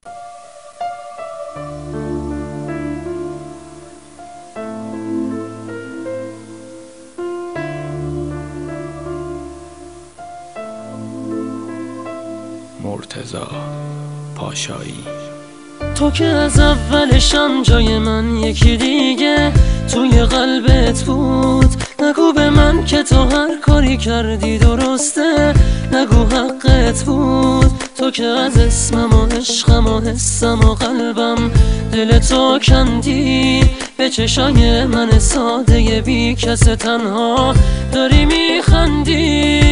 مرتضی پاشایی. تو که از اولشم جای من یکی دیگه توی قلبت بود. نگو به من که تو هر کاری کردی درسته، نگو حقت بود. تو که از اسمم و عشقم و حسم و قلبم دل تو کندی. به چشای من ساده بی کس تنها داری میخندی.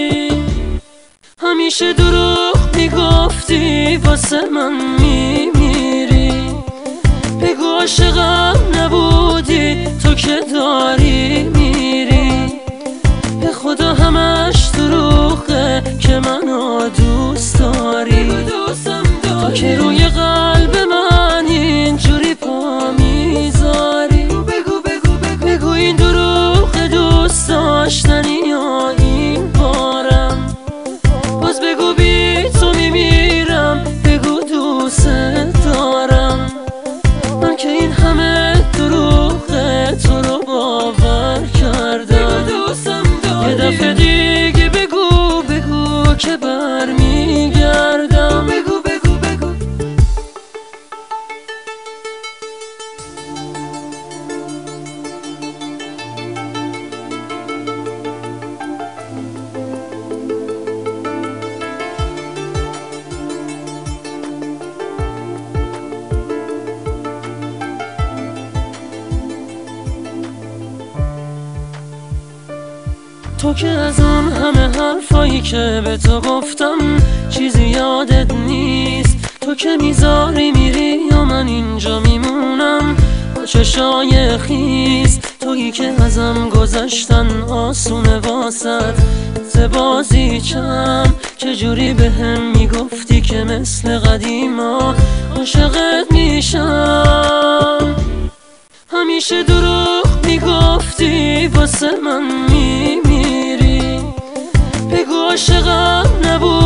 همیشه دروغ میگفتی واسه من میمیری. بگو عاشقم نبودی تو که داری میری. به خدا همش دروغه که منو دوست داری. تو که روی قلب من اینجوری پا میذاری. بگو این دروغ دوست داشتنی یا این بارم. باز بگو بی تو میمیرم. بگو دوست دارم. من که این همه دروغه تو رو باور کردم. یه دفعه دیگه بگو که برمیگردم. بگو تو که از اون همه حرفایی که به تو گفتم چیزی یادت نیست. تو که میذاری میری یا من اینجا میمونم با چشای خیس. تویی که ازم گذشتن آسونه واسد زبازی چم. چجوری بهم میگفتی که مثل قدیما عاشقت میشم. همیشه دروغ میگفتی واسه من میمیری. بگو عاشقم نبود